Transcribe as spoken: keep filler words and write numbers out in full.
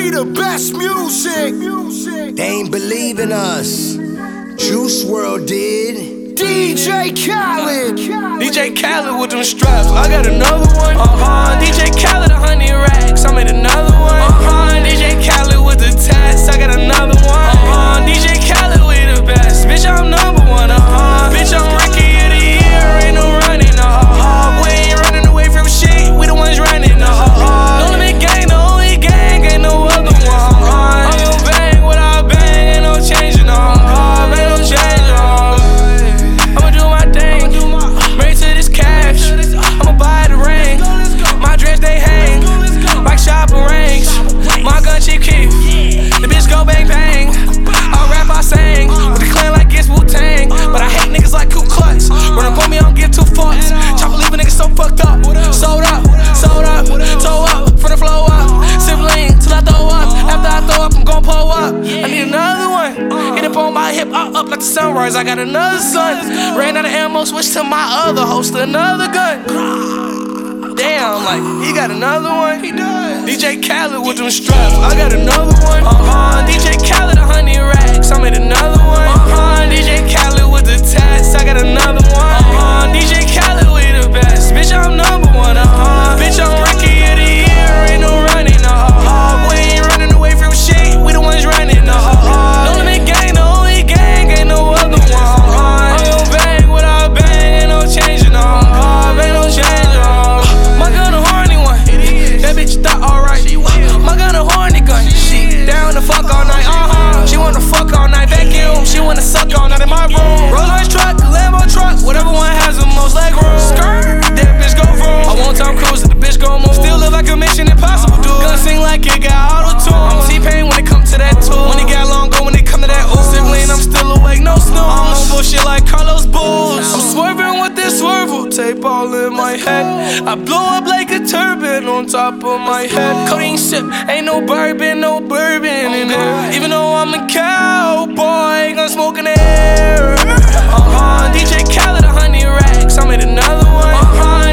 we the best music. They ain't believe in us. Juice world did. D J Khaled. D J Khaled with them straps. I got another one. Uh-huh. D J Khaled, a hundred racks. I made another one. Uh-huh. D J Khaled with the tats. I got another one. Uh-huh. D J Khaled, we the best. Bitch, I'm number one. Uh-huh. Bitch, I'm rookie of the year. Ain't no running. Uh-huh. We ain't running away from shit. We the ones running. Uh-huh. No limit gang, the only gang. Ain't no other one. Uh-huh. I'm gon' bang what I bang. Ain't no changing. Uh-huh. Ain't no changing. Uh-huh. I'ma do my thing. Married to this cash. I'ma buy the ring. My dress they hang like shopping rings. My gun cheap keep. The bitch go bang bang. I rap, I sing. With the clan like it's Wu-Tang. But I hate niggas like Ku Klux. Run up on me, I don't give two fucks. Chopper leave a nigga so fucked up. Sold up, sold up, toe up, from the flow up. Sibling till I throw up. After I throw up, I'm gon' pull up. I need another one. Hit up on my hip, up, up like the sunrise. I got another son. Ran out of ammo, switched to my other holster, another gun. Damn, like, he got another one? He does. D J Khaled with them straps. I got another one. Uh-huh. D J Khaled, a hundred racks. I made another one. Uh-huh. D J Khaled with the tats. I got another one. Uh-huh. D J Khaled, we the best. Bitch, I'm number one. Uh-huh. Bitch, I'm rookie of the year. Ain't no running. Uh-huh. We ain't running away from shit. We the ones running. Uh-huh. No limit gang, the only gang. Ain't no other one. Uh-huh. I'm gon' bang what I bang. Ain't no changing. Uh-huh. Ain't no changing. Uh-huh. My gun a horny one. That bitch thought alright. My gun a horny gun. She down to fuck all night. Uh-huh. She wanna fuck all night. Vacuum. She wanna suck all night in my room. Rolls Royce truck, Lambo truck. Whatever one has the most leg room. That bitch go vroom. I want Tom Cruise and the bitch go move. Still live like a Mission Impossible dude. Gun sing like it got auto-tune. I'm T-Pain when it come to that tool. When it got long go when it come to that ooh. Sibling, I'm still awake, no snooze. I'm on bullshit like Carlos Bulls. I'm swerving with this swervel tape all in my head. I blow up like a turban on top of my head. Codeine sip, ain't no bourbon, no bourbon in there. Even though I'm a cowboy, gun smoke in the air. Uh-huh. D J Khaled, a hundred racks. I made another one. Uh-huh.